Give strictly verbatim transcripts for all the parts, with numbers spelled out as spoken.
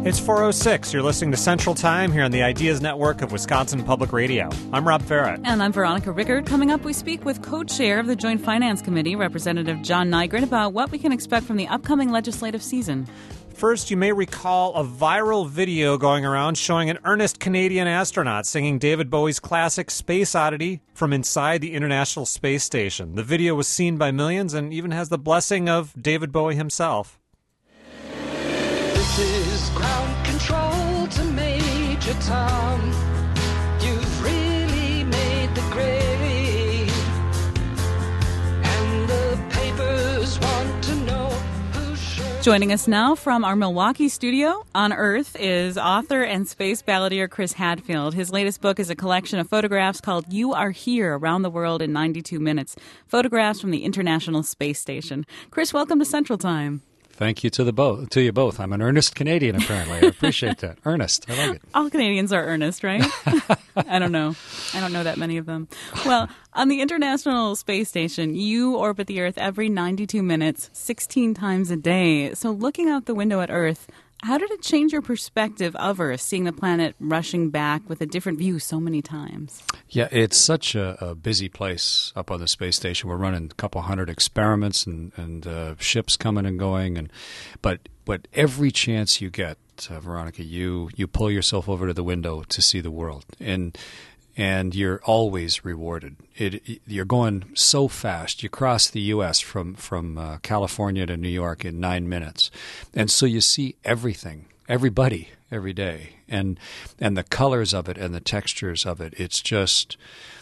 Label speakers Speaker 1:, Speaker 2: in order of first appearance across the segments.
Speaker 1: It's four oh six. You're listening to Central Time here on the Ideas Network of Wisconsin Public Radio. I'm Rob Farrett.
Speaker 2: And I'm Veronica Rickard. Coming up, we speak with co-chair of the Joint Finance Committee, Representative John Nygren, about what we can expect from the upcoming legislative season.
Speaker 1: First, you may recall a viral video going around showing an earnest Canadian astronaut singing David Bowie's classic Space Oddity from inside the International Space Station. The video was seen by millions and even has the blessing of David Bowie himself.
Speaker 3: This is ground control to Major Tom. You've really made the grade. And the papers want to know who's sure.
Speaker 2: Joining us now from our Milwaukee studio on Earth is author and space balladeer Chris Hadfield. His latest book is a collection of photographs called You Are Here, Around the World in ninety-two minutes. Photographs from the International Space Station. Chris, welcome to Central Time.
Speaker 4: Thank you to the both to you both. I'm an earnest Canadian, apparently. I appreciate that. Earnest. I like it.
Speaker 2: All Canadians are earnest, right? I don't know. I don't know that many of them. Well, on the International Space Station, you orbit the Earth every ninety-two minutes, sixteen times a day. So looking out the window at Earth, how did it change your perspective of Earth, seeing the planet rushing back with a different view so many times?
Speaker 4: Yeah, it's such a, a busy place up on the space station. We're running a couple hundred experiments and, and uh, ships coming and going. and But but every chance you get, uh, Veronica, you, you pull yourself over to the window to see the world. And and you're always rewarded. It, it, you're going so fast. You cross the U S from, from uh, California to New York in nine minutes. And so you see everything, everybody, every day. And and the colors of it and the textures of it, it's just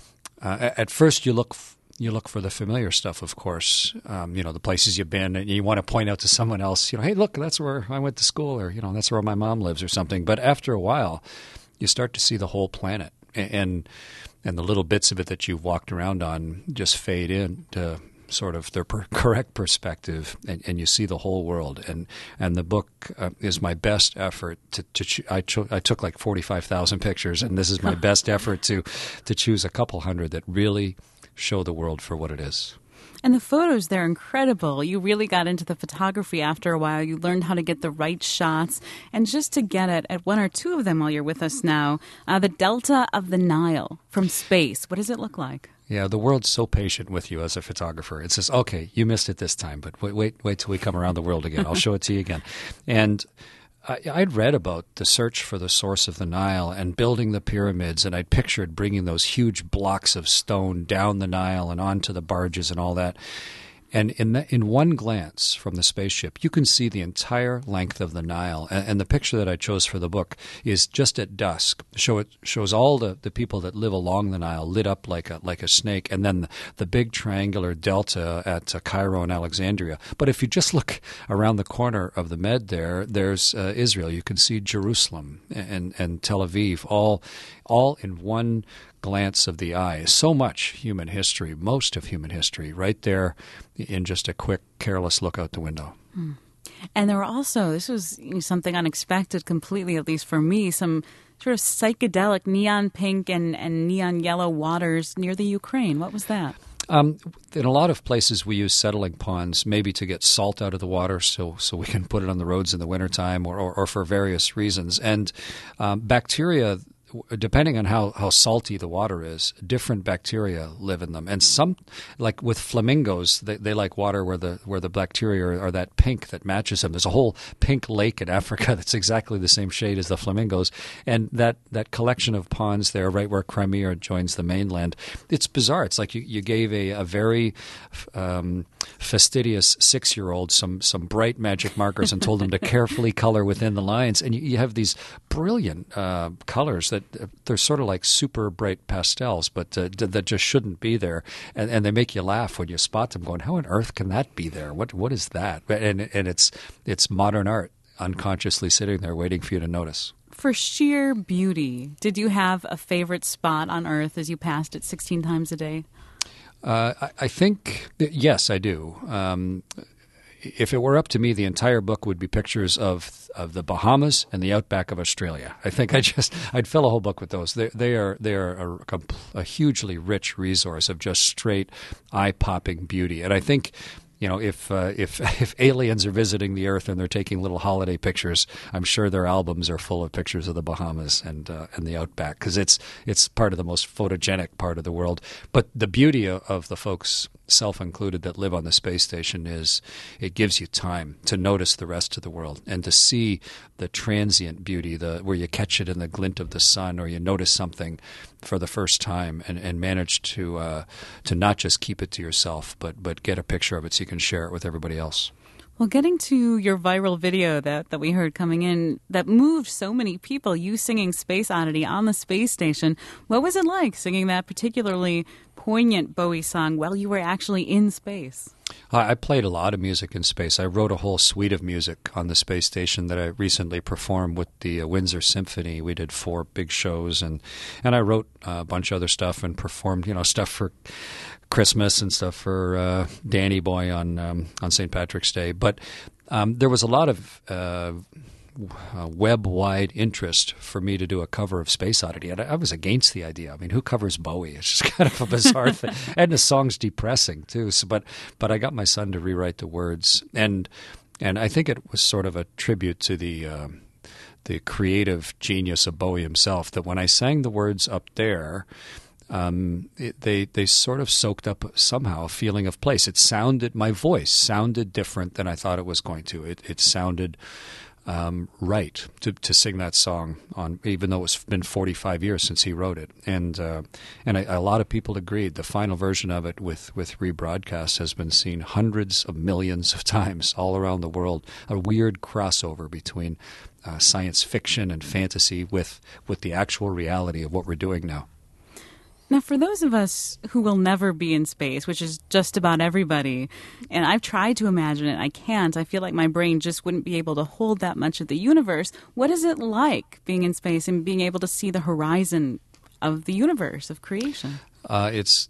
Speaker 4: uh, – at first you look f- you look for the familiar stuff, of course, um, you know, the places you've been, and you want to point out to someone else, you know, hey, look, that's where I went to school, or, you know, that's where my mom lives or something. But after a while, you start to see the whole planet. And and the little bits of it that you've walked around on just fade in to sort of the per- correct perspective, and, and you see the whole world. And and the book uh, is my best effort to, to cho- I, cho- I took like forty-five thousand pictures, and this is my best effort to to choose a couple hundred that really show the world for what it is.
Speaker 2: And the photos, they're incredible. You really got into the photography after a while. You learned how to get the right shots. And just to get it at one or two of them while you're with us now, uh, the Delta of the Nile from space. What does it look like?
Speaker 4: Yeah, the world's so patient with you as a photographer. It says, okay, you missed it this time, but wait, wait, wait till we come around the world again. I'll show it to you again. And I, I'd read about the search for the source of the Nile and building the pyramids, and I'd pictured bringing those huge blocks of stone down the Nile and onto the barges and all that. And in the, in one glance from the spaceship, you can see the entire length of the Nile. And, and the picture that I chose for the book is just at dusk. Show it shows all the, the people that live along the Nile lit up like a like a snake, and then the, the big triangular delta at uh, Cairo and Alexandria. But if you just look around the corner of the Med there, there's uh, Israel. You can see Jerusalem and, and Tel Aviv, all all in one glance of the eye. So much human history, most of human history, right there in just a quick, careless look out the window.
Speaker 2: Hmm. And there were also, this was you know, something unexpected completely, at least for me, some sort of psychedelic neon pink and, and neon yellow waters near the Ukraine. What was that?
Speaker 4: Um, in a lot of places, we use settling ponds, maybe to get salt out of the water so so we can put it on the roads in the wintertime, or, or, or for various reasons. And um, bacteria, depending on how, how salty the water is, different bacteria live in them. And some, like with flamingos, they, they like water where the where the bacteria are, are that pink that matches them. There's a whole pink lake in Africa that's exactly the same shade as the flamingos. And that, that collection of ponds there, right where Crimea joins the mainland, it's bizarre. It's like you, you gave a, a very um, fastidious six-year-old some, some bright magic markers and told them to carefully color within the lines. And you, you have these brilliant uh, colors that they're sort of like super bright pastels, but uh, that just shouldn't be there, and, and they make you laugh when you spot them. Going, how on earth can that be there? What what is that? And and it's it's modern art unconsciously sitting there waiting for you to notice.
Speaker 2: For sheer beauty, did you have a favorite spot on Earth as you passed it sixteen times a day?
Speaker 4: Uh, I, I think yes, I do. Um, If it were up to me, the entire book would be pictures of of the Bahamas and the outback of Australia. I think I just I'd fill a whole book with those. They they are they are a, a hugely rich resource of just straight eye popping beauty. And I think you know, if uh, if if aliens are visiting the Earth and they're taking little holiday pictures, I'm sure their albums are full of pictures of the Bahamas and uh, and the outback, because it's it's part of the most photogenic part of the world. But the beauty of, of the folks, self included, that live on the space station is it gives you time to notice the rest of the world and to see the transient beauty, the where you catch it in the glint of the sun, or you notice something for the first time and, and manage to uh, to not just keep it to yourself, but but get a picture of it so you can share it with everybody else.
Speaker 2: Well, getting to your viral video that, that we heard coming in that moved so many people, you singing Space Oddity on the space station, what was it like singing that particularly poignant Bowie song while you were actually in space?
Speaker 4: I played a lot of music in space. I wrote a whole suite of music on the space station that I recently performed with the uh, Windsor Symphony. We did four big shows, and, and I wrote uh, a bunch of other stuff and performed, you know, stuff for Christmas and stuff for uh, Danny Boy on um, on Saint Patrick's Day. But um, there was a lot of uh, uh, web-wide interest for me to do a cover of Space Oddity. And I, I was against the idea. I mean, who covers Bowie? It's just kind of a bizarre thing. And the song's depressing, too. So, but but I got my son to rewrite the words. And and I think it was sort of a tribute to the uh, the creative genius of Bowie himself, that when I sang the words up there, Um, it, they they sort of soaked up somehow a feeling of place. It sounded, my voice sounded different than I thought it was going to. It it sounded um, right to to sing that song on, even though it's been forty-five years since he wrote it. And uh, and I, a lot of people agreed. The final version of it with with rebroadcast has been seen hundreds of millions of times all around the world. A weird crossover between uh, science fiction and fantasy with with the actual reality of what we're doing now.
Speaker 2: Now, for those of us who will never be in space, which is just about everybody, and I've tried to imagine it, I can't. I feel like my brain just wouldn't be able to hold that much of the universe. What is it like being in space and being able to see the horizon of the universe, of creation?
Speaker 4: Uh, it's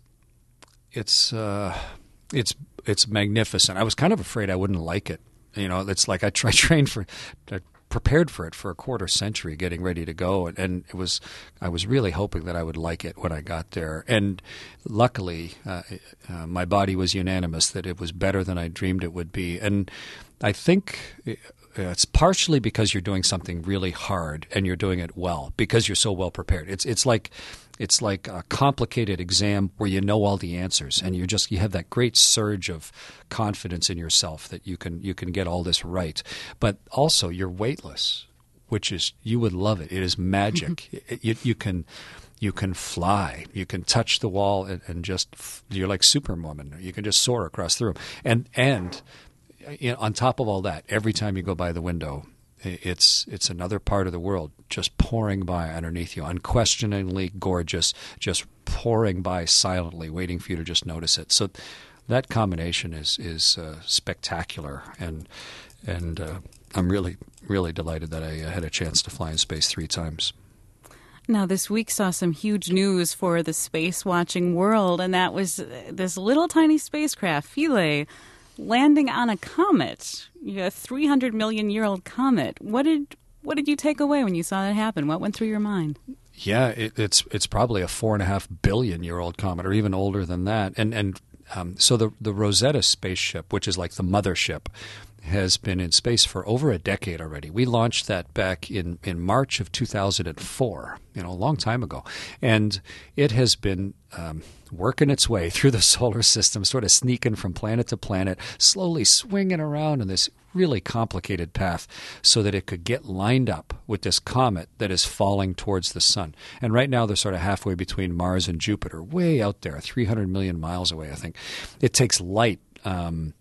Speaker 4: it's uh, it's it's magnificent. I was kind of afraid I wouldn't like it. You know, it's like I, tra- I trained for. I prepared for it for a quarter century, getting ready to go, and, and it was I was really hoping that I would like it when I got there. And luckily, uh, uh, my body was unanimous that it was better than I dreamed it would be. And I think it's partially because you're doing something really hard and you're doing it well, because you're so well prepared. It's it's like it's like a complicated exam where you know all the answers, and you just you have that great surge of confidence in yourself that you can you can get all this right. But also you're weightless, which is, you would love it. It is magic. you, you can you can fly. You can touch the wall and, and just you're like Superwoman. You can just soar across the room. And and you know, on top of all that, every time you go by the window, it's it's another part of the world just pouring by underneath you, unquestioningly gorgeous, just pouring by silently, waiting for you to just notice it. So that combination is is uh, spectacular, and and uh, I'm really really delighted that I had a chance to fly in space three times.
Speaker 2: Now, this week saw some huge news for the space-watching world, and that was this little tiny spacecraft, Philae, landing on a comet, a three hundred million year old comet. What did what did you take away when you saw that happen? What went through your mind?
Speaker 4: Yeah, it, it's it's probably a four and a half billion year old comet, or even older than that. And and um, so the the Rosetta spaceship, which is like the mothership, has been in space for over a decade already. We launched that back in, in March of two thousand four, you know, a long time ago. And it has been um, working its way through the solar system, sort of sneaking from planet to planet, slowly swinging around in this really complicated path so that it could get lined up with this comet that is falling towards the sun. And right now they're sort of halfway between Mars and Jupiter, way out there, three hundred million miles away, I think. It takes light um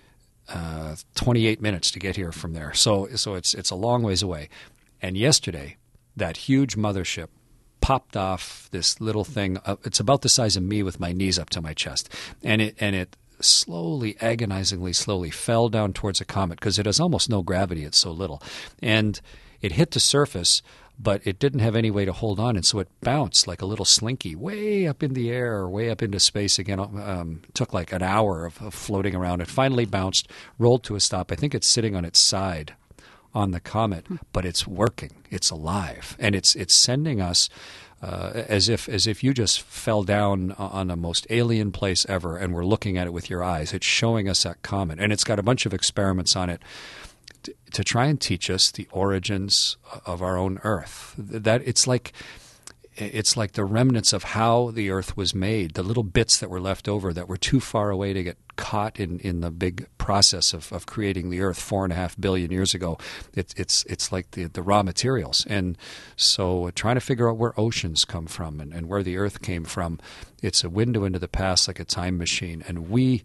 Speaker 4: Uh, twenty-eight minutes to get here from there. So so it's it's a long ways away. And yesterday, that huge mothership popped off this little thing. Uh, it's about the size of me with my knees up to my chest. And it and it slowly, agonizingly slowly fell down towards a comet because it has almost no gravity. It's so little. And it hit the surface, but it didn't have any way to hold on, and so it bounced like a little slinky way up in the air or way up into space again. Um, took like an hour of, of floating around. It finally bounced, rolled to a stop. I think it's sitting on its side on the comet, but it's working. It's alive, and it's it's sending us uh, as if as if you just fell down on the most alien place ever, and we're looking at it with your eyes. It's showing us that comet, and it's got a bunch of experiments on it to, to try and teach us the origins of our own Earth. That it's like. It's like the remnants of how the Earth was made, the little bits that were left over that were too far away to get caught in, in the big process of, of creating the Earth four and a half billion years ago. It, it's it's like the, the raw materials. And so uh, trying to figure out where oceans come from and, and where the Earth came from, it's a window into the past like a time machine. And we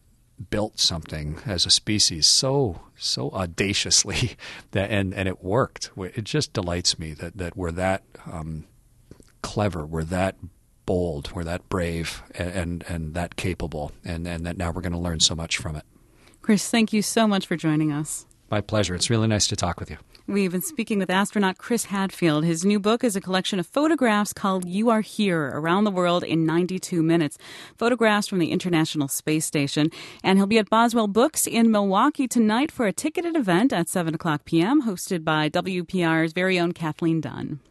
Speaker 4: built something as a species so so audaciously that and, and it worked. It just delights me that, that we're that um, clever, we're that bold, we're that brave, and and, and that capable, and, and that now we're going to learn so much from it.
Speaker 2: Chris, thank you so much for joining us.
Speaker 4: My pleasure. It's really nice to talk with you.
Speaker 2: We've been speaking with astronaut Chris Hadfield. His new book is a collection of photographs called You Are Here, Around the World in ninety-two minutes. Photographs from the International Space Station. And he'll be at Boswell Books in Milwaukee tonight for a ticketed event at seven o'clock p.m., hosted by W P R's very own Kathleen Dunn.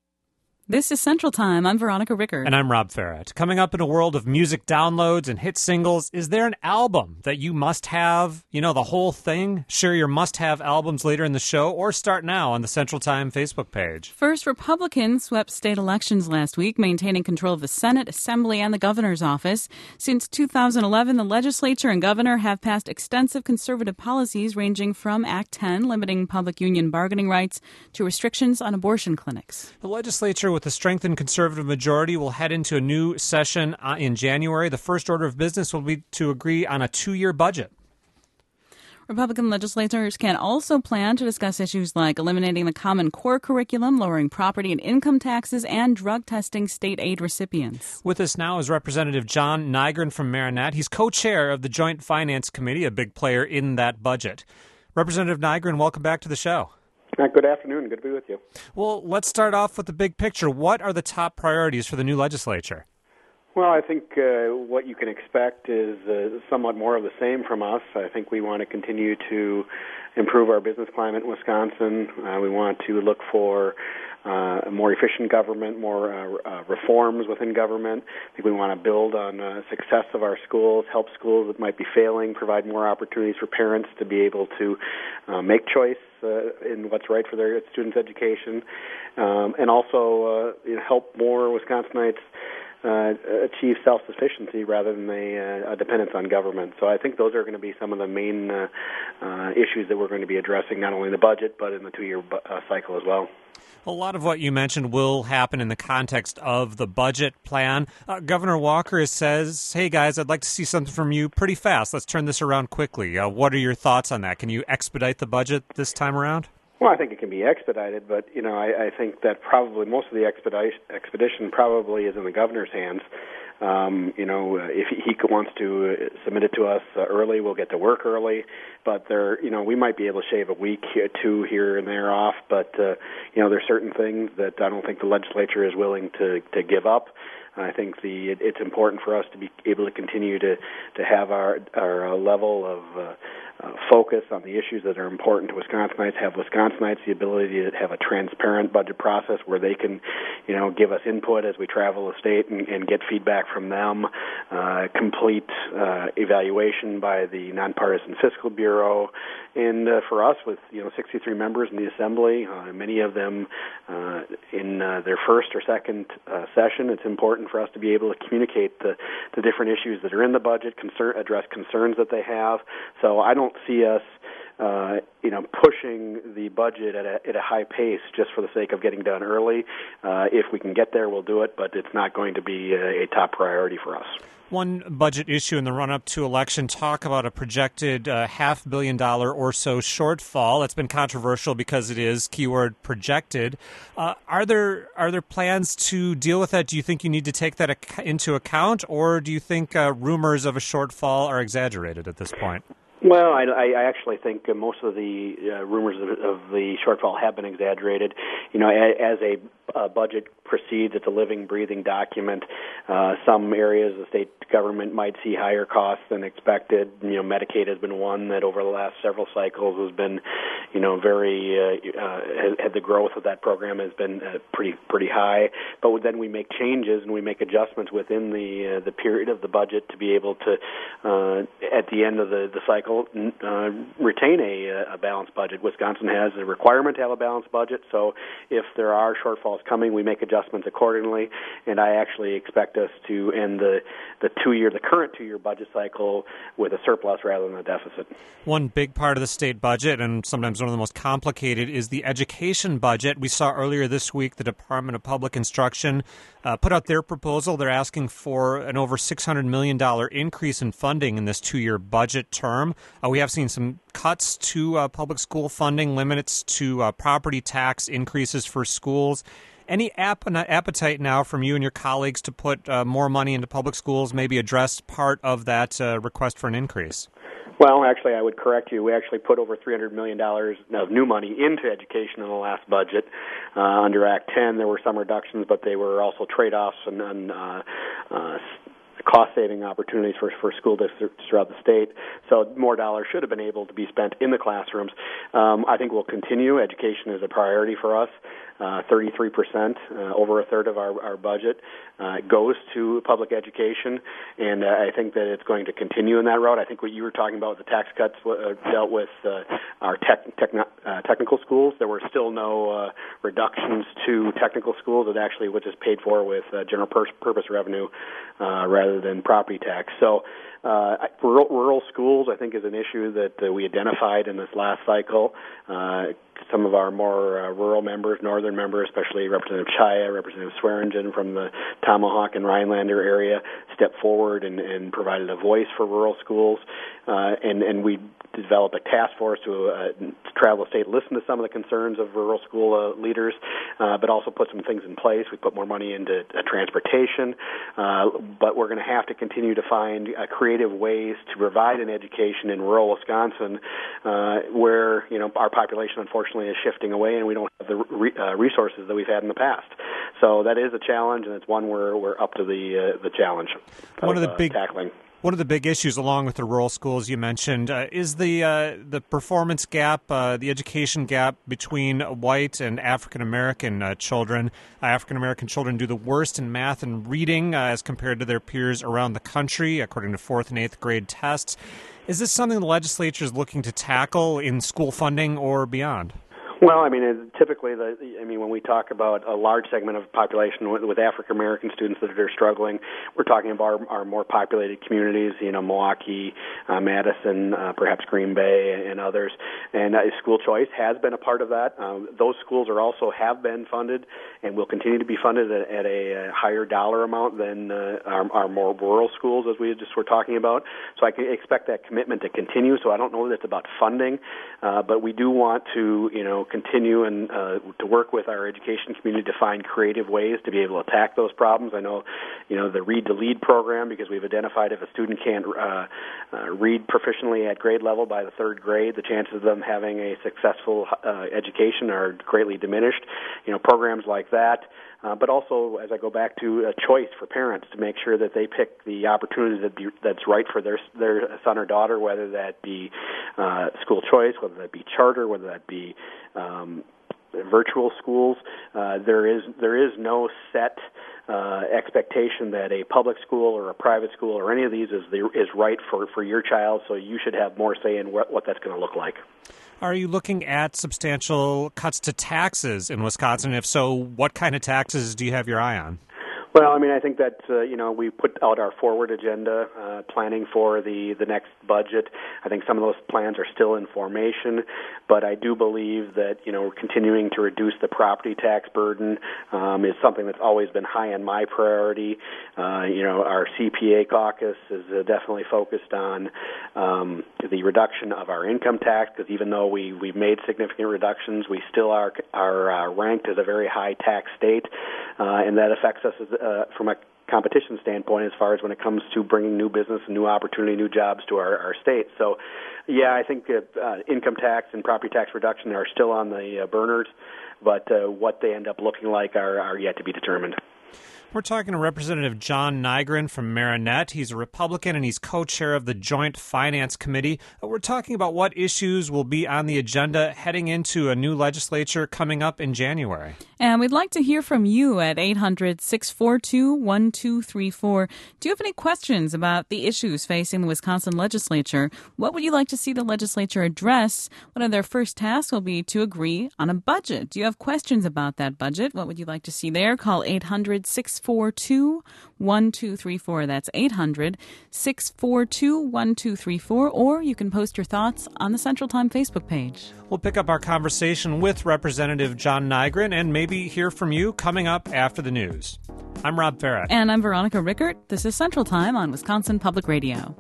Speaker 2: This is Central Time. I'm Veronica Rickard.
Speaker 1: And I'm Rob Farrett. Coming up in a world of music downloads and hit singles, is there an album that you must have? You know, the whole thing? Share your must-have albums later in the show, or start now on the Central Time Facebook page.
Speaker 2: First, Republicans swept state elections last week, maintaining control of the Senate, Assembly, and the governor's office. Since two thousand eleven, the legislature and governor have passed extensive conservative policies ranging from Act ten, limiting public union bargaining rights, to restrictions on abortion clinics.
Speaker 1: The legislature, with a strengthened conservative majority, will head into a new session uh, in January. The first order of business will be to agree on a two-year budget.
Speaker 2: Republican legislators can also plan to discuss issues like eliminating the Common Core curriculum, lowering property and income taxes, and drug testing state aid recipients.
Speaker 1: With us now is Representative John Nygren from Marinette. He's co-chair of the Joint Finance Committee, a big player in that budget. Representative Nygren, welcome back to the show.
Speaker 5: Uh, good afternoon. Good to be with you.
Speaker 1: Well, let's start off with the big picture. What are the top priorities for the new legislature?
Speaker 5: Well, I think uh, what you can expect is uh, somewhat more of the same from us. I think we want to continue to improve our business climate in Wisconsin. Uh, we want to look for uh, a more efficient government, more uh, uh, reforms within government. I think we want to build on uh, success of our schools, help schools that might be failing, provide more opportunities for parents to be able to uh, make choice uh, in what's right for their students' education, um, and also uh, you know, help more Wisconsinites Uh, achieve self-sufficiency rather than a, uh, a dependence on government. So I think those are going to be some of the main uh, uh, issues that we're going to be addressing, not only in the budget, but in the two-year bu- uh, cycle as well.
Speaker 1: A lot of what you mentioned will happen in the context of the budget plan. Uh, Governor Walker says, hey, guys, I'd like to see something from you pretty fast. Let's turn this around quickly. Uh, what are your thoughts on that? Can you expedite the budget this time around?
Speaker 5: Well, I think it can be expedited, but, you know, I, I think that probably most of the expedition, expedition probably is in the governor's hands. Um, you know, uh, if he wants to uh, submit it to us uh, early, we'll get to work early. But there, you know, we might be able to shave a week, or two here and there off. But uh, you know, there's certain things that I don't think the legislature is willing to to give up. I think the it, it's important for us to be able to continue to to have our our uh, level of uh, uh, focus on the issues that are important to Wisconsinites. Have Wisconsinites the ability to have a transparent budget process where they can, you know, give us input as we travel the state and, and get feedback from them. Uh, complete uh, evaluation by the Nonpartisan Fiscal Bureau, and uh, for us, with you know sixty-three members in the Assembly, uh, many of them uh, in uh, their first or second uh, session, it's important for us to be able to communicate the, the different issues that are in the budget, concern, address concerns that they have. So I don't see us, uh, you know, pushing the budget at a, at a high pace just for the sake of getting done early. Uh, if we can get there, we'll do it, but it's not going to be a, a top priority for us.
Speaker 1: One budget issue in the run-up to election, talk about a projected uh, half billion dollar or so shortfall. It's been controversial because it is keyword projected. Uh, are there are there plans to deal with that? Do you think you need to take that ac- into account, or do you think uh, rumors of a shortfall are exaggerated at this point?
Speaker 5: Well, I, I actually think uh, most of the uh, rumors of, of the shortfall have been exaggerated. You know, as, as a uh, budget proceeds, it's a living, breathing document. Uh, some areas of the state government might see higher costs than expected. You know, Medicaid has been one that over the last several cycles has been, you know, very uh, uh, had the growth of that program has been uh, pretty pretty high. But then we make changes and we make adjustments within the uh, the period of the budget to be able to, uh, at the end of the the cycle, uh, retain a, a balanced budget. Wisconsin has a requirement to have a balanced budget, so if there are shortfalls coming, we make adjustments accordingly. And I actually expect us to end the the two year the current two year budget cycle with a surplus rather than a deficit.
Speaker 1: One big part of the state budget, and sometimes one of the most complicated, is the education budget. We saw earlier this week the Department of Public Instruction uh, put out their proposal. They're asking for an over six hundred million dollars increase in funding in this two-year budget term. Uh, we have seen some cuts to uh, public school funding, limits to uh, property tax increases for schools. Any app- appetite now from you and your colleagues to put uh, more money into public schools, maybe address part of that uh, request for an increase?
Speaker 5: Well, actually, I would correct you. We actually put over three hundred million dollars of new money into education in the last budget. Uh, under Act ten, there were some reductions, but they were also trade-offs and, and uh, uh, cost-saving opportunities for, for school districts throughout the state. So more dollars should have been able to be spent in the classrooms. Um, I think we'll continue. Education is a priority for us. Uh, thirty-three percent, uh, over a third of our, our budget, uh, goes to public education, and uh, I think that it's going to continue in that route. I think what you were talking about with the tax cuts uh, dealt with uh, our tech, techn- uh, technical schools. There were still no uh, reductions to technical schools. It actually was just paid for with uh, general pur- purpose revenue uh, rather than property tax. So uh, rural, rural schools, I think, is an issue that uh, we identified in this last cycle. Uh, some of our more uh, rural members, northern members, especially Representative Chaya, Representative Swearingen from the Tomahawk and Rhinelander area, stepped forward and, and provided a voice for rural schools. Uh, and, and we developed a task force to, uh, to travel the state, listen to some of the concerns of rural school uh, leaders, uh, but also put some things in place. We put more money into uh, transportation, uh, but we're going to have to continue to find uh, creative ways to provide an education in rural Wisconsin uh, where, you know, our population, unfortunately, is shifting away and we don't have the re- uh, resources that we've had in the past. So that is a challenge, and it's one where we're up to the uh, the challenge of,
Speaker 1: one of the
Speaker 5: uh,
Speaker 1: big
Speaker 5: tackling.
Speaker 1: One of the big issues, along with the rural schools you mentioned, uh, is the uh, the performance gap, uh, the education gap between white and African American uh, children. Uh, African American children do the worst in math and reading uh, as compared to their peers around the country, according to fourth and eighth grade tests. Is this something the legislature is looking to tackle in school funding or beyond?
Speaker 5: Well, I mean, typically, the, I mean, when we talk about a large segment of population with, with African American students that are struggling, we're talking about our, our more populated communities, you know, Milwaukee, uh, Madison, uh, perhaps Green Bay, and others. And uh, school choice has been a part of that. Um, those schools are also have been funded and will continue to be funded at, at a, a higher dollar amount than uh, our, our more rural schools, as we just were talking about. So I can expect that commitment to continue. So I don't know that it's about funding, uh, but we do want to, you know, continue and uh, to work with our education community to find creative ways to be able to attack those problems. I know, you know, the Read to Lead program, because we've identified if a student can't uh, uh, read proficiently at grade level by the third grade, the chances of them having a successful uh, education are greatly diminished. You know, programs like that. Uh, but also, as I go back to a choice for parents to make sure that they pick the opportunity that be, that's right for their their son or daughter, whether that be uh, school choice, whether that be charter, whether that be um, virtual schools. Uh, there is there is no set uh, expectation that a public school or a private school or any of these is the, is right for, for your child. So you should have more say in what, what that's going to look like.
Speaker 1: Are you looking at substantial cuts to taxes in Wisconsin? If so, what kind of taxes do you have your eye on?
Speaker 5: Well, I mean, I think that, uh, you know, we put out our forward agenda, uh, planning for the, the next budget. I think some of those plans are still in formation, but I do believe that, you know, continuing to reduce the property tax burden um, is something that's always been high on my priority. Uh, you know, our C P A caucus is uh, definitely focused on um, the reduction of our income tax, because even though we, we've made significant reductions, we still are, are uh, ranked as a very high tax state, uh, and that affects us as Uh, from a competition standpoint as far as when it comes to bringing new business and new opportunity, new jobs to our, our state. So, yeah, I think uh, uh, income tax and property tax reduction are still on the uh, burners, but uh, what they end up looking like are, are yet to be determined.
Speaker 1: We're talking to Representative John Nygren from Marinette. He's a Republican and he's co-chair of the Joint Finance Committee. We're talking about what issues will be on the agenda heading into a new legislature coming up in January.
Speaker 2: And we'd like to hear from you at eight hundred, six four two, one two three four. Do you have any questions about the issues facing the Wisconsin legislature? What would you like to see the legislature address? One of their first tasks will be to agree on a budget. Do you have questions about that budget? What would you like to see there? Call eight hundred, six four two, one two three four. That's eight hundred, six four two, one two three four. Or you can post your thoughts on the Central Time Facebook page.
Speaker 1: We'll pick up our conversation with Representative John Nygren and maybe hear from you coming up after the news. I'm Rob Farrett.
Speaker 2: And I'm Veronica Rickert. This is Central Time on Wisconsin Public Radio.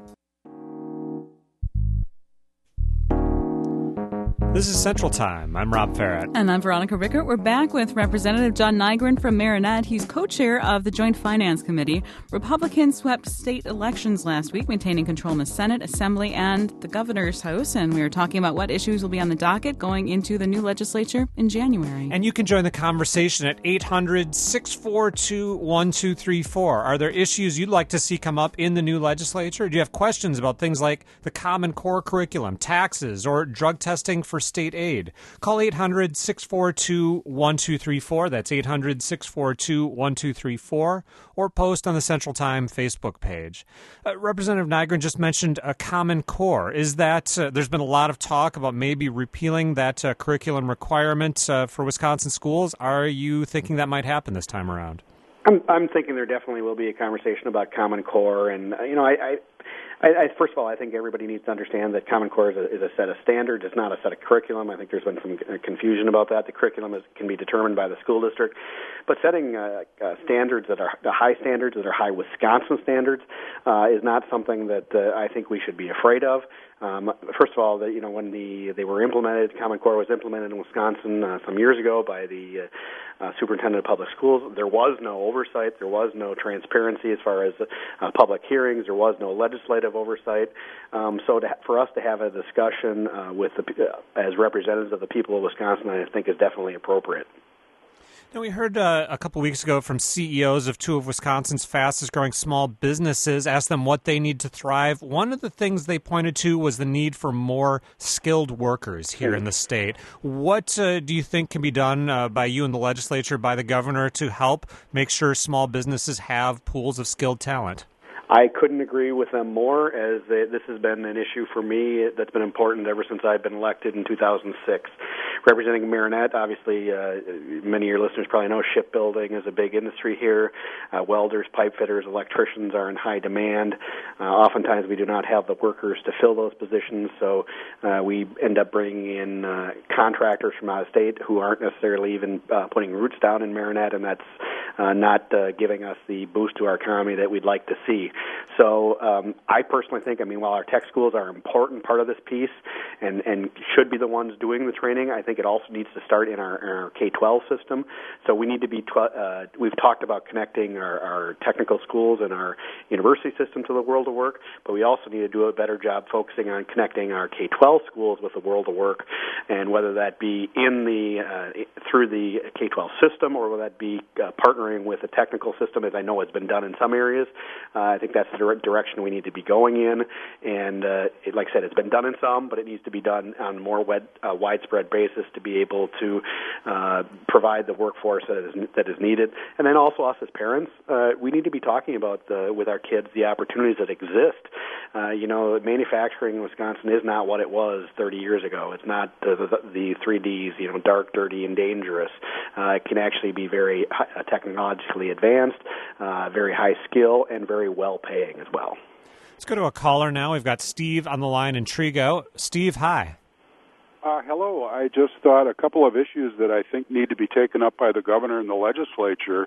Speaker 1: This is Central Time. I'm Rob Farrett.
Speaker 2: And I'm Veronica Rickert. We're back with Representative John Nygren from Marinette. He's co-chair of the Joint Finance Committee. Republicans swept state elections last week, maintaining control in the Senate, Assembly, and the governor's house. And we were talking about what issues will be on the docket going into the new legislature in January.
Speaker 1: And you can join the conversation at eight hundred, six four two, one two three four. Are there issues you'd like to see come up in the new legislature? Do you have questions about things like the Common Core curriculum, taxes, or drug testing for state aid? Call eight hundred, six four two, one two three four. That's eight hundred, six four two, one two three four. Or post on the Central Time Facebook page. Uh, Representative Nygren just mentioned a Common Core. Is that, uh, there's been a lot of talk about maybe repealing that uh, curriculum requirement uh, for Wisconsin schools. Are you thinking that might happen this time around?
Speaker 5: I'm, I'm thinking there definitely will be a conversation about Common Core, and uh, you know, I, I I, I, first of all, I think everybody needs to understand that Common Core is a, is a set of standards. It's not a set of curriculum. I think there's been some confusion about that. The curriculum is, can be determined by the school district. But setting uh, uh, standards that are the high standards, that are high Wisconsin standards, uh, is not something that uh, I think we should be afraid of. Um, first of all, the, you know, when the they were implemented, Common Core was implemented in Wisconsin uh, some years ago by the uh, uh, superintendent of public schools. There was no oversight. There was no transparency as far as uh, public hearings. There was no legislative oversight. Um, so to, for us to have a discussion uh, with the, uh, as representatives of the people of Wisconsin, I think is definitely appropriate.
Speaker 1: Now, we heard uh, a couple weeks ago from C E Os of two of Wisconsin's fastest-growing small businesses, asked them what they need to thrive. One of the things they pointed to was the need for more skilled workers here in the state. What uh, do you think can be done uh, by you and the legislature, by the governor, to help make sure small businesses have pools of skilled talent?
Speaker 5: I couldn't agree with them more, as they, this has been an issue for me that's been important ever since I've been elected in two thousand six. Representing Marinette, obviously, uh, many of your listeners probably know shipbuilding is a big industry here. Uh, welders, pipe fitters, electricians are in high demand. Uh, oftentimes we do not have the workers to fill those positions, so uh, we end up bringing in uh, contractors from out of state who aren't necessarily even uh, putting roots down in Marinette, and that's uh, not uh, giving us the boost to our economy that we'd like to see. So um, I personally think, I mean, while our tech schools are an important part of this piece and, and should be the ones doing the training, I think it also needs to start in our, in our K twelve system. So we need to be, tw- uh, we've talked about connecting our, our technical schools and our university system to the world of work, but we also need to do a better job focusing on connecting our K twelve schools with the world of work, and whether that be in the, uh, through the K twelve system, or whether that be uh, partnering with a technical system, as I know has been done in some areas. Uh, I think that's the direct direction we need to be going in, and uh, it, like I said, it's been done in some, but it needs to be done on a more wed, uh, widespread basis to be able to uh, provide the workforce that is, that is needed. And then also us as parents, uh, we need to be talking about the, with our kids the opportunities that exist. Uh, you know, manufacturing in Wisconsin is not what it was thirty years ago. It's not the, the, the three Ds, you know, dark, dirty, and dangerous. Uh, it can actually be very uh, technologically advanced, uh, very high skill, and very well paying as well.
Speaker 1: Let's go to a caller now. We've got Steve on the line in Trego. Steve, hi.
Speaker 6: Uh, hello. I just thought a couple of issues that I think need to be taken up by the governor and the legislature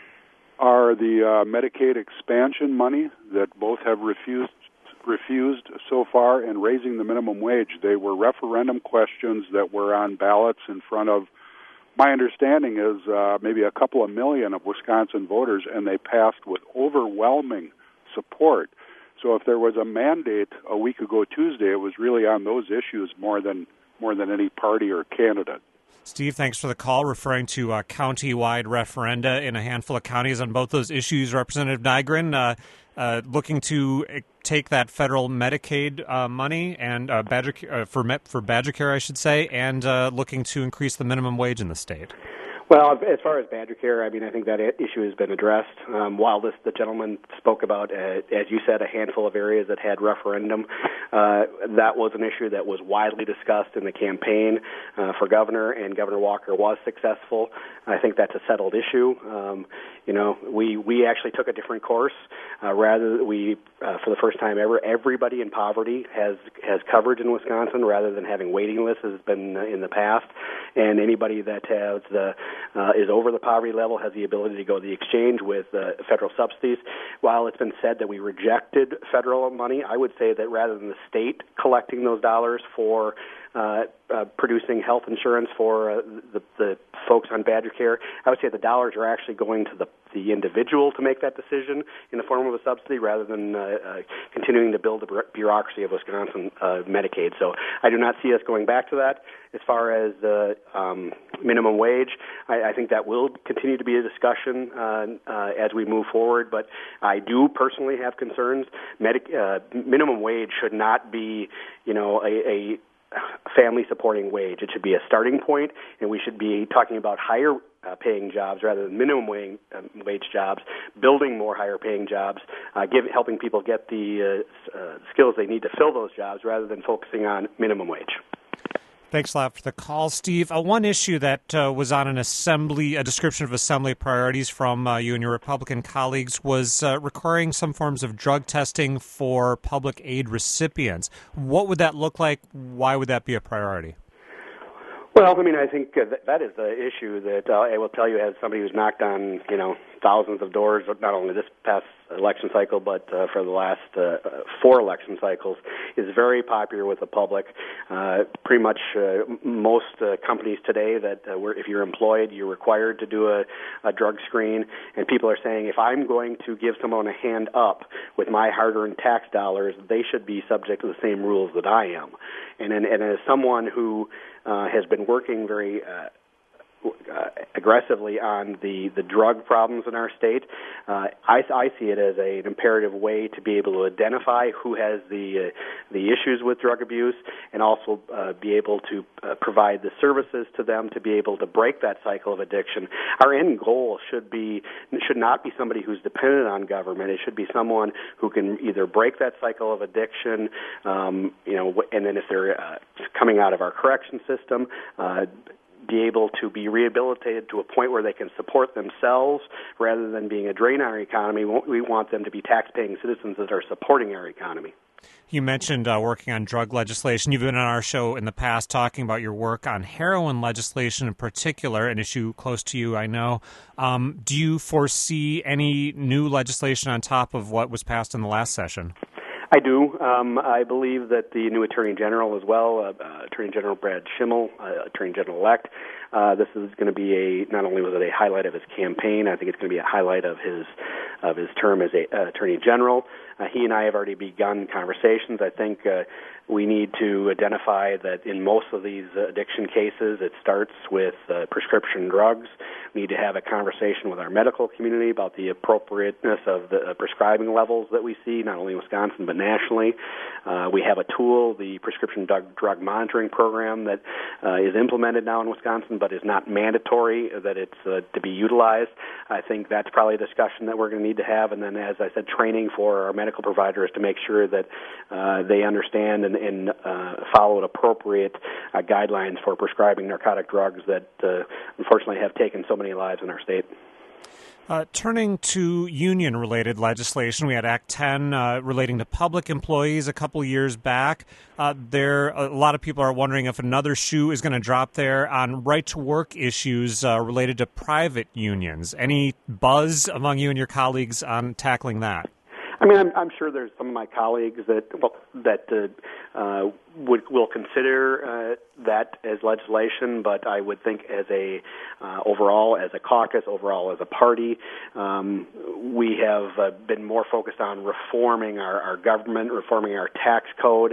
Speaker 6: are the uh, Medicaid expansion money that both have refused refused so far, and raising the minimum wage. They were referendum questions that were on ballots in front of, my understanding is, uh, maybe a couple of million of Wisconsin voters, and they passed with overwhelming support. So if there was a mandate a week ago Tuesday, it was really on those issues more than more than any party or candidate.
Speaker 1: Steve, thanks for the call, referring to uh, county-wide referenda in a handful of counties on both those issues. Representative Nygren, uh, uh, looking to take that federal Medicaid uh, money and uh, Badger uh, for for Badger Care, I should say, and uh, looking to increase the minimum wage in the state.
Speaker 5: Well, as far as Badger Care, I mean, I think that issue has been addressed. Um, while this, the gentleman spoke about, uh, as you said, a handful of areas that had referendum, uh, that was an issue that was widely discussed in the campaign uh, for governor, and Governor Walker was successful. I think that's a settled issue. Um, you know, we we actually took a different course. Uh, rather, we uh, for the first time ever, everybody in poverty has has coverage in Wisconsin, rather than having waiting lists as has been uh, in the past. And anybody that has the uh, is over the poverty level has the ability to go to the exchange with uh, federal subsidies. While it's been said that we rejected federal money, I would say that rather than the state collecting those dollars for uh, uh, producing health insurance for uh, the, the folks on Badger Care, I would say the dollars are actually going to the the individual to make that decision in the form of a subsidy, rather than uh, uh, continuing to build the bureaucracy of Wisconsin uh, Medicaid. So I do not see us going back to that. As far as the um, minimum wage, I, I think that will continue to be a discussion uh, uh, as we move forward. But I do personally have concerns. Medi- uh, minimum wage should not be, you know, a, a family supporting wage. It should be a starting point, and we should be talking about higher uh, paying jobs rather than minimum wage, um, wage jobs, building more higher paying jobs, uh, give, helping people get the uh, uh, skills they need to fill those jobs rather than focusing on minimum wage.
Speaker 1: Thanks a lot for the call, Steve. Uh, one issue that uh, was on an assembly, a description of assembly priorities from uh, you and your Republican colleagues was uh, requiring some forms of drug testing for public aid recipients. What would that look like? Why would that be a priority?
Speaker 5: Well, I mean, I think uh, th- that is the issue that uh, I will tell you, as somebody who's knocked on, you know, thousands of doors, not only this past election cycle, but uh, for the last uh, four election cycles, is very popular with the public. Uh, pretty much uh, most uh, companies today that uh, were, if you're employed, you're required to do a, a drug screen, and people are saying, if I'm going to give someone a hand up with my hard-earned tax dollars, they should be subject to the same rules that I am. And, and, and as someone who uh, has been working very uh, Uh, aggressively on the, the drug problems in our state, uh, I, I see it as a, an imperative way to be able to identify who has the uh, the issues with drug abuse, and also uh, be able to uh, provide the services to them to be able to break that cycle of addiction. Our end goal should be should not be somebody who's dependent on government. It should be someone who can either break that cycle of addiction, um, you know, and then if they're uh, coming out of our correction system, uh, be able to be rehabilitated to a point where they can support themselves rather than being a drain on our economy. We want them to be tax-paying citizens that are supporting our economy.
Speaker 1: You mentioned uh, working on drug legislation. You've been on our show in the past talking about your work on heroin legislation in particular, an issue close to you, I know. Um, do you foresee any new legislation on top of what was passed in the last session?
Speaker 5: I do. Um, I believe that the new Attorney General as well, uh, uh, Attorney General Brad Schimmel, uh, Attorney General-elect, uh, this is going to be a, not only was it a highlight of his campaign, I think it's going to be a highlight of his of his term as a, uh, Attorney General. Uh, he and I have already begun conversations. I think uh, we need to identify that in most of these addiction cases, it starts with uh, prescription drugs. We need to have a conversation with our medical community about the appropriateness of the uh, prescribing levels that we see, not only in Wisconsin but nationally. Uh, we have a tool, the prescription drug, drug monitoring program, that uh, is implemented now in Wisconsin but is not mandatory that it's uh, to be utilized. I think that's probably a discussion that we're going to need to have. And then, as I said, training for our medical providers to make sure that uh, they understand and, and uh, follow appropriate uh, guidelines for prescribing narcotic drugs that uh, unfortunately have taken so many lives in our state.
Speaker 1: Uh, turning to union-related legislation, we had Act ten uh, relating to public employees a couple years back. Uh, there, a lot of people are wondering if another shoe is going to drop there on right-to-work issues uh, related to private unions. Any buzz among you and your colleagues on tackling that?
Speaker 5: I mean, I'm, I'm sure there's some of my colleagues that well, that uh, uh, would will consider uh, that as legislation, but I would think as a uh, overall, as a caucus, overall as a party, um, we have uh, been more focused on reforming our, our government, reforming our tax code.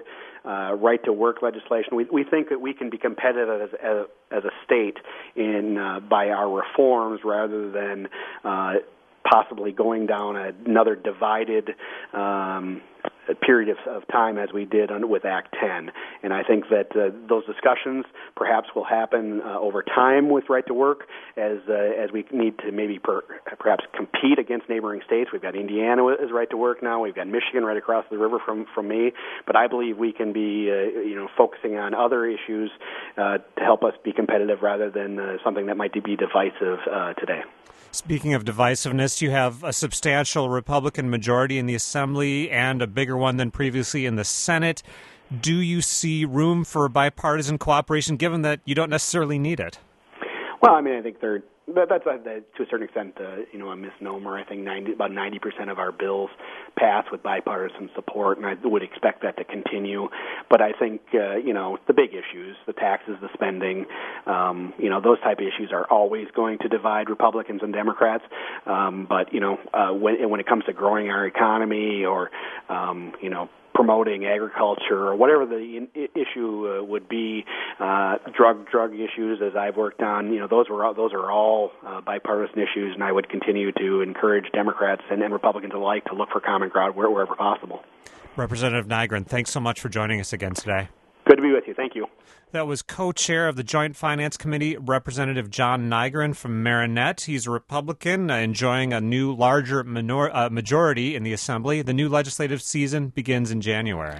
Speaker 5: uh, right-to-work legislation. We, we think that we can be competitive as, as, as a state in uh, by our reforms rather than uh, possibly going down another divided um, period of, of time as we did on, with Act ten. And I think that uh, those discussions perhaps will happen uh, over time with right to work as uh, as we need to maybe per, perhaps compete against neighboring states. We've got Indiana as right to work now. We've got Michigan right across the river from, from me. But I believe we can be uh, you know focusing on other issues uh, to help us be competitive rather than uh, something that might be divisive uh, today.
Speaker 1: Speaking of divisiveness, you have a substantial Republican majority in the Assembly and a bigger one than previously in the Senate. Do you see room for bipartisan cooperation, given that you don't necessarily need it?
Speaker 5: Well, I mean, I think they're That, that's uh, to a certain extent, uh, you know, a misnomer. I think ninety, about ninety percent of our bills pass with bipartisan support, and I would expect that to continue. But I think, uh, you know, the big issues, the taxes, the spending, um, you know, those type of issues are always going to divide Republicans and Democrats. Um, but, you know, uh, when, when it comes to growing our economy or, um, you know, promoting agriculture or whatever the issue uh, would be, uh, drug drug issues as I've worked on, you know, those were all, those are all uh, bipartisan issues, and I would continue to encourage Democrats and, and Republicans alike to look for common ground where, wherever possible.
Speaker 1: Representative Nygren, thanks so much for joining us again today.
Speaker 5: Good to be with you. Thank you.
Speaker 1: That was co-chair of the Joint Finance Committee, Representative John Nygren from Marinette. He's a Republican, uh, enjoying a new, larger minor- uh, majority in the Assembly. The new legislative season begins in January.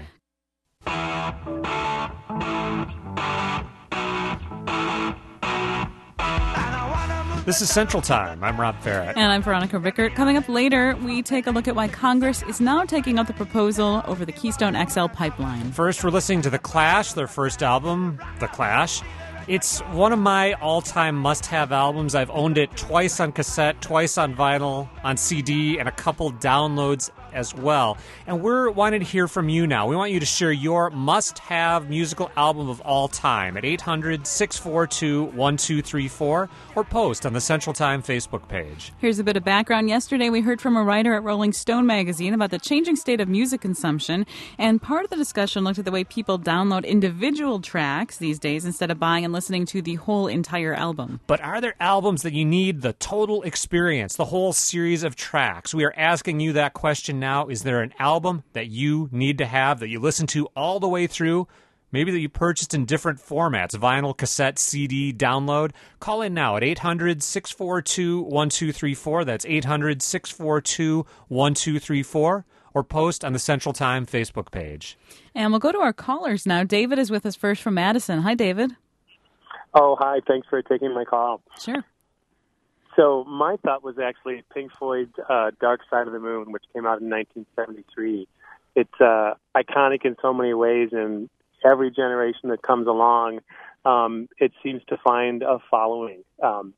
Speaker 1: This is Central Time. I'm Rob Farrett.
Speaker 2: And I'm Veronica Rickert. Coming up later, we take a look at why Congress is now taking up the proposal over the Keystone X L pipeline.
Speaker 1: First, we're listening to The Clash, their first album, The Clash. It's one of my all-time must-have albums. I've owned it twice on cassette, twice on vinyl, on C D, and a couple downloads as well. And we're wanting to hear from you now. We want you to share your must-have musical album of all time at eight hundred, six four two, one two three four or post on the Central Time Facebook page.
Speaker 2: Here's a bit of background. Yesterday, we heard from a writer at Rolling Stone magazine about the changing state of music consumption, and part of the discussion looked at the way people download individual tracks these days instead of buying and listening to the whole entire album.
Speaker 1: But are there albums that you need the total experience, the whole series of tracks? We are asking you that question now. Is there an album that you need to have, that you listen to all the way through, maybe that you purchased in different formats, vinyl, cassette, C D, download? Call in now at eight hundred, six four two, one two three four. That's eight hundred, six four two, one two three four. Or post on the Central Time Facebook page.
Speaker 2: And we'll go to our callers now. David is with us first from Madison. Hi, David.
Speaker 7: Oh, hi. Thanks for taking my call.
Speaker 2: Sure.
Speaker 7: So my thought was actually Pink Floyd's uh, Dark Side of the Moon, which came out in nineteen seventy-three. It's uh, iconic in so many ways, and every generation that comes along, um, it seems to find a following. Um,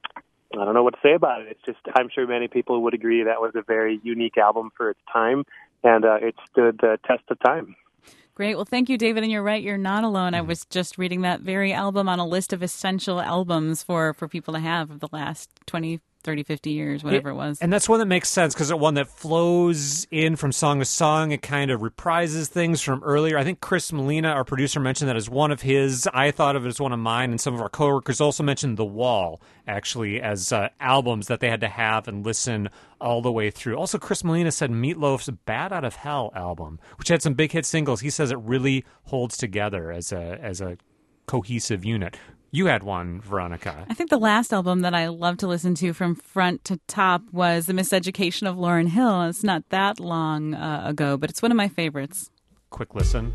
Speaker 7: I don't know what to say about it. It's just, I'm sure many people would agree that was a very unique album for its time, and uh, it stood the test of time.
Speaker 2: Great. Well, thank you, David. And you're right, you're not alone. I was just reading that very album on a list of essential albums for, for people to have of the last twenty, thirty, fifty years, whatever it, it was.
Speaker 1: And that's one that makes sense because it's one that flows in from song to song. It kind of reprises things from earlier. I think Chris Molina, our producer, mentioned that as one of his. I thought of it as one of mine, and some of our coworkers also mentioned The Wall, actually, as uh, albums that they had to have and listen all the way through. Also, Chris Molina said Meatloaf's Bad Out of Hell album, which had some big hit singles. He says it really holds together as a as a cohesive unit. You had one, Veronica.
Speaker 2: I think the last album that I love to listen to from front to top was The Miseducation of Lauryn Hill. It's not that long uh, ago, but it's one of my favorites.
Speaker 1: Quick listen.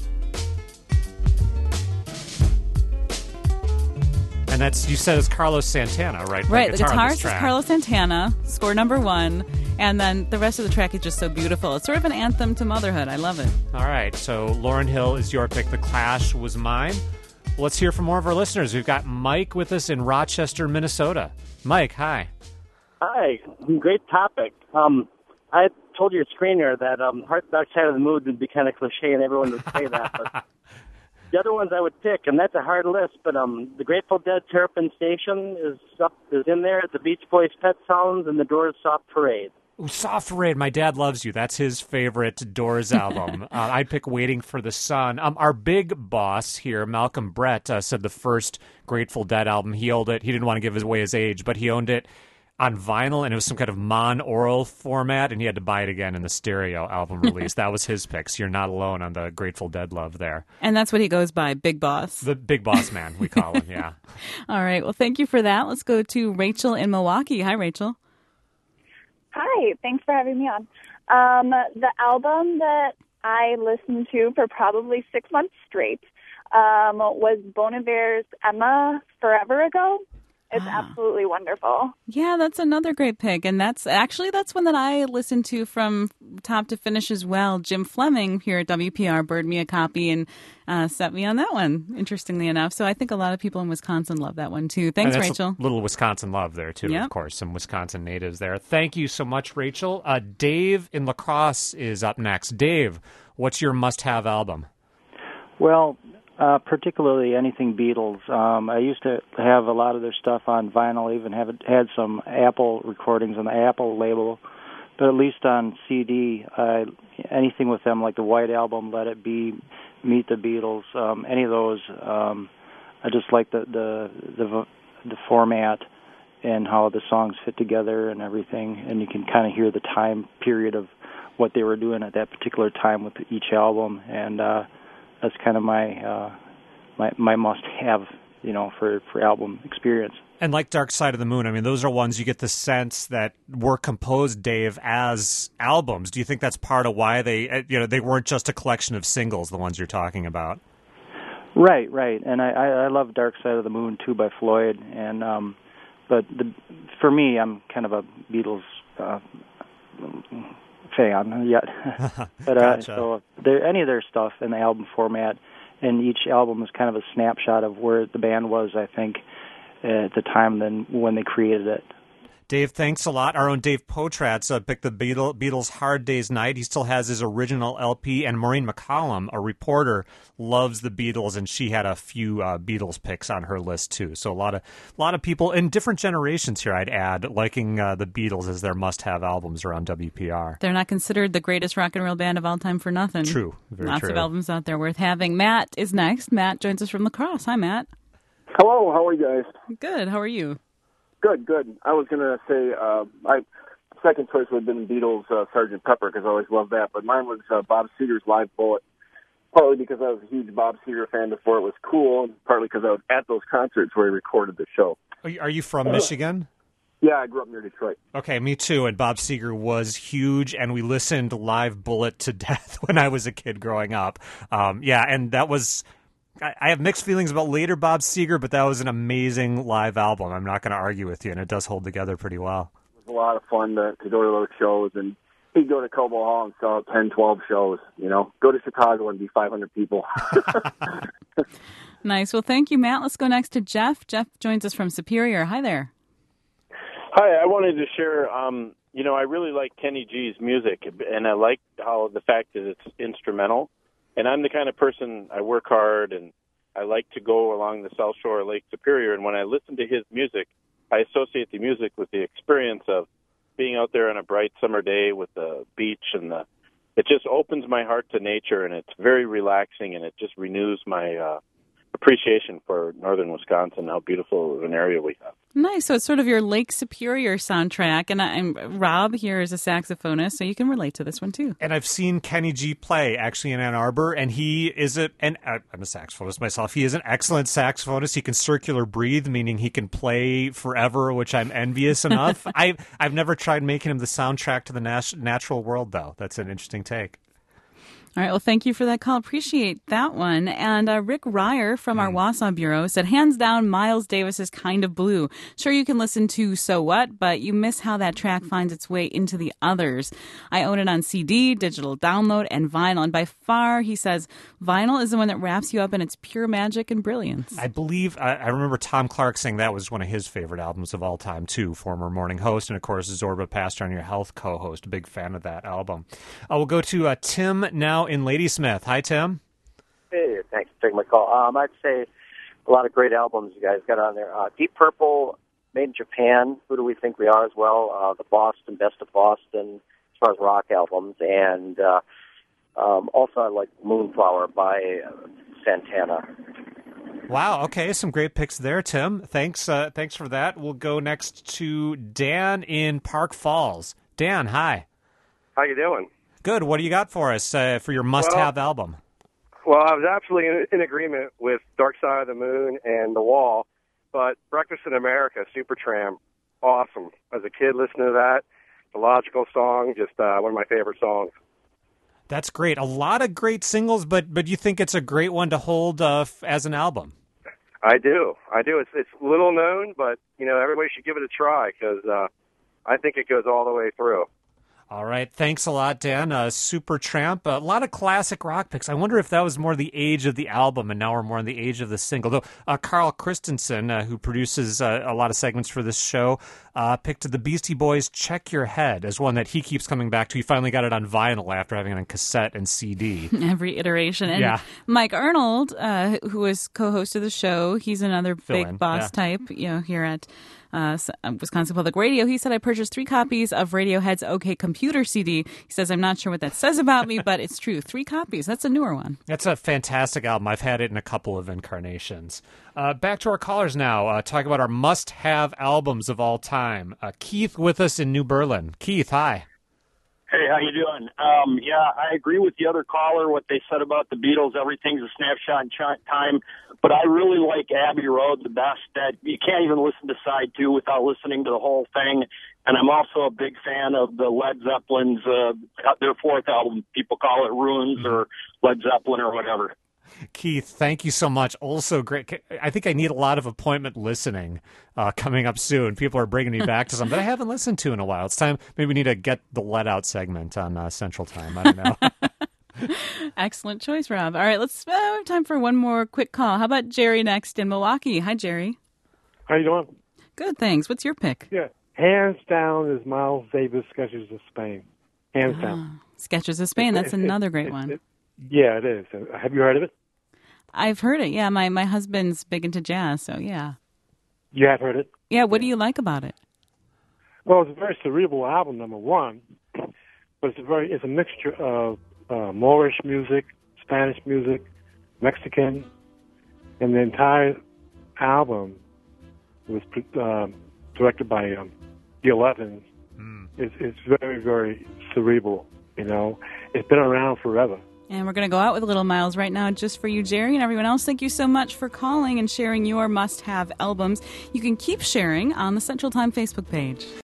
Speaker 1: And that's, you said, it's Carlos Santana, right?
Speaker 2: Right, the,
Speaker 1: the
Speaker 2: guitarist is Carlos Santana, score number one, and then the rest of the track is just so beautiful. It's sort of an anthem to motherhood. I love it.
Speaker 1: All right, so Lauryn Hill is your pick. The Clash was mine. Let's hear from more of our listeners. We've got Mike with us in Rochester, Minnesota. Mike, hi.
Speaker 8: Hi. Great topic. Um, I told your screener that um, Heart Dark Side of the Moon would be kind of cliche and everyone would say that. But the other ones I would pick, and that's a hard list, but um, the Grateful Dead Terrapin Station is up, is in there. The Beach Boys Pet Sounds and the Doors Soft Parade.
Speaker 1: Ooh, Soft Rain, My Dad Loves You. That's his favorite Doors album. uh, I'd pick Waiting for the Sun. Um, our big boss here, Malcolm Brett, uh, said the first Grateful Dead album, he owned it. He didn't want to give away his age, but he owned it on vinyl, and it was some kind of monaural format, and he had to buy it again in the stereo album release. That was his pick, so you're not alone on the Grateful Dead love there.
Speaker 2: And that's what he goes by, Big Boss.
Speaker 1: The Big Boss Man, we call him, yeah.
Speaker 2: All right, well, thank you for that. Let's go to Rachel in Milwaukee. Hi, Rachel.
Speaker 9: Hi, thanks for having me on. Um, the album that I listened to for probably six months straight um, was Bon Iver's Emma Forever Ago. It's ah. absolutely wonderful.
Speaker 2: Yeah, that's another great pick. And that's actually, that's one that I listened to from top to finish as well. Jim Fleming here at W P R bird me a copy and uh, sent me on that one, interestingly enough. So I think a lot of people in Wisconsin love that one, too. Thanks, Rachel.
Speaker 1: A little Wisconsin love there, too, yep. Of course. Some Wisconsin natives there. Thank you so much, Rachel. Uh, Dave in La Crosse is up next. Dave, what's your must-have album?
Speaker 10: Well, Uh, particularly anything Beatles. Um, I used to have a lot of their stuff on vinyl, even have had some Apple recordings on the Apple label, but at least on C D, uh, anything with them, like the White Album, Let It Be, Meet the Beatles, um, any of those. Um, I just like the, the the the format and how the songs fit together and everything, and you can kind of hear the time period of what they were doing at that particular time with each album, and uh, that's kind of my uh, my my must-have, you know, for, for album experience.
Speaker 1: And like Dark Side of the Moon, I mean, those are ones you get the sense that were composed, Dave, as albums. Do you think that's part of why they, you know, they weren't just a collection of singles, the ones you're talking about?
Speaker 10: Right, right. And I, I, I love Dark Side of the Moon, too, by Floyd. And um, but the, for me, I'm kind of a Beatles uh, fan yet. but uh,
Speaker 1: Gotcha.
Speaker 10: So any of their stuff in the album format, and each album is kind of a snapshot of where the band was, I think, at the time then when they created it.
Speaker 1: Dave, thanks a lot. Our own Dave Potratz uh, picked the Beatles, Beatles' Hard Day's Night. He still has his original L P, and Maureen McCollum, a reporter, loves the Beatles, and she had a few uh, Beatles picks on her list, too. So a lot of a lot of people in different generations here, I'd add, liking uh, the Beatles as their must-have albums around W P R.
Speaker 2: They're not considered the greatest rock and roll band of all time for nothing.
Speaker 1: True. Very
Speaker 2: Lots
Speaker 1: true.
Speaker 2: of albums out there worth having. Matt is next. Matt joins us from La Crosse. Hi, Matt.
Speaker 11: Hello, how are you guys?
Speaker 2: Good. How are you?
Speaker 11: Good, good. I was going to say, uh, my second choice would have been Beatles' uh, Sergeant Pepper, because I always loved that, but mine was uh, Bob Seger's Live Bullet, partly because I was a huge Bob Seger fan before it was cool, and partly because I was at those concerts where he recorded the show.
Speaker 1: Are you, are you from Michigan?
Speaker 11: Yeah, I grew up near Detroit.
Speaker 1: Okay, me too, and Bob Seger was huge, and we listened Live Bullet to death when I was a kid growing up. Um, yeah, and that was... I have mixed feelings about later Bob Seger, but that was an amazing live album. I'm not going to argue with you, and it does hold together pretty well.
Speaker 11: It was a lot of fun to, to go to those shows, and he'd go to Cobo Hall and sell ten, twelve shows, you know. Go to Chicago and be five hundred people.
Speaker 2: Nice. Well, thank you, Matt. Let's go next to Jeff. Jeff joins us from Superior. Hi there.
Speaker 12: Hi, I wanted to share, um, you know, I really like Kenny G's music, and I like how the fact that it's instrumental. And I'm the kind of person, I work hard, and I like to go along the South Shore of Lake Superior. And when I listen to his music, I associate the music with the experience of being out there on a bright summer day with the beach. And the, it just opens my heart to nature, and it's very relaxing, and it just renews my uh, appreciation for northern Wisconsin, how beautiful of an area we have.
Speaker 2: Nice. So it's sort of your Lake Superior soundtrack. And I'm, Rob here is a saxophonist, so you can relate to this one, too.
Speaker 1: And I've seen Kenny G play, actually, in Ann Arbor, and he is a, an, uh, I'm a saxophonist myself. He is an excellent saxophonist. He can circular breathe, meaning he can play forever, which I'm envious enough. I, I've never tried making him the soundtrack to the nat- natural world, though. That's an interesting take.
Speaker 2: All right, well, thank you for that call. Appreciate that one. And uh, Rick Ryer from our Wausau Bureau said, hands down, Miles Davis is Kind of Blue. Sure, you can listen to So What, but you miss how that track finds its way into the others. I own it on C D, digital download, and vinyl. And by far, he says, vinyl is the one that wraps you up in its pure magic and brilliance.
Speaker 1: I believe, I, I remember Tom Clark saying that was one of his favorite albums of all time, too, former morning host, and of course, Zorba Pastor on Your Health co-host. A big fan of that album. Uh, we'll go to uh, Tim now in Ladysmith. Hi, Tim.
Speaker 13: Hey, thanks for taking my call. Um, I'd say a lot of great albums you guys got on there. Uh, Deep Purple,
Speaker 8: Made in Japan, Who Do We Think We Are as well, uh, the Boston, Best of Boston, as far as rock albums, and uh, um, also I like Moonflower by uh, Santana.
Speaker 1: Wow. Okay, some great picks there, Tim. Thanks. Uh, thanks for that. We'll go next to Dan in Park Falls. Dan, hi.
Speaker 13: How you doing?
Speaker 1: Good. What do you got for us uh, for your must-have
Speaker 13: well,
Speaker 1: album?
Speaker 13: Well, I was absolutely in, in agreement with Dark Side of the Moon and The Wall, but Breakfast in America, Supertramp, awesome. As a kid listening to that, the Logical song, just uh, one of my favorite songs.
Speaker 1: That's great. A lot of great singles, but but you think it's a great one to hold uh, f- as an album?
Speaker 13: I do. I do. It's it's little known, but you know everybody should give it a try because uh, I think it goes all the way through.
Speaker 1: All right. Thanks a lot, Dan. Uh, Supertramp. A lot of classic rock picks. I wonder if that was more the age of the album, and now we're more on the age of the single. Though uh, Carl Christensen, uh, who produces uh, a lot of segments for this show, uh, picked the Beastie Boys' Check Your Head as one that he keeps coming back to. He finally got it on vinyl after having it on cassette and C D.
Speaker 2: Every iteration. And
Speaker 1: yeah.
Speaker 2: Mike Arnold, uh, who was co-host of the show, he's another
Speaker 1: Fill
Speaker 2: big
Speaker 1: in.
Speaker 2: boss
Speaker 1: yeah.
Speaker 2: type, you know, here at Uh, Wisconsin Public Radio. He said, I purchased three copies of Radiohead's OK Computer C D. He says, I'm not sure what that says about me, but it's true. Three copies. That's a newer one.
Speaker 1: That's a fantastic album. I've had it in a couple of incarnations. Uh, back to our callers now. Uh, talk about our must-have albums of all time. Uh, Keith with us in New Berlin. Keith, hi.
Speaker 14: Hey, how you doing? Um, yeah, I agree with the other caller, what they said about the Beatles. Everything's a snapshot in ch- time. But I really like Abbey Road the best. That you can't even listen to side two without listening to the whole thing. And I'm also a big fan of the Led Zeppelin's, uh, their fourth album. People call it Ruins or Led Zeppelin or whatever.
Speaker 1: Keith, thank you so much. Also great. I think I need a lot of appointment listening uh, coming up soon. People are bringing me back to something that I haven't listened to in a while. It's time. Maybe we need to get the Let Out segment on uh, Central Time. I don't know.
Speaker 2: Excellent choice, Rob. All right, let's uh, we have time for one more quick call. How about Jerry next in Milwaukee? Hi, Jerry.
Speaker 15: How you doing?
Speaker 2: Good, thanks. What's your pick?
Speaker 15: Yeah, hands down is Miles Davis' Sketches of Spain. Hands ah, down.
Speaker 2: Sketches of Spain. That's
Speaker 15: it,
Speaker 2: another
Speaker 15: it,
Speaker 2: great
Speaker 15: it,
Speaker 2: one.
Speaker 15: It, yeah, it is. Have you heard of it?
Speaker 2: I've heard it. Yeah, my, my husband's big into jazz, so yeah.
Speaker 15: You have heard it?
Speaker 2: Yeah, what do you like about it?
Speaker 15: Well, it's a very cerebral album, number one, but it's a very it's a mixture of uh, Moorish music, Spanish music, Mexican, and the entire album was uh, directed by um, Gil Evans. Mm. It's, it's very, very cerebral, you know. It's been around forever.
Speaker 2: And we're going to go out with Little Miles right now just for you, Jerry, and everyone else. Thank you so much for calling and sharing your must-have albums. You can keep sharing on the Central Time Facebook page.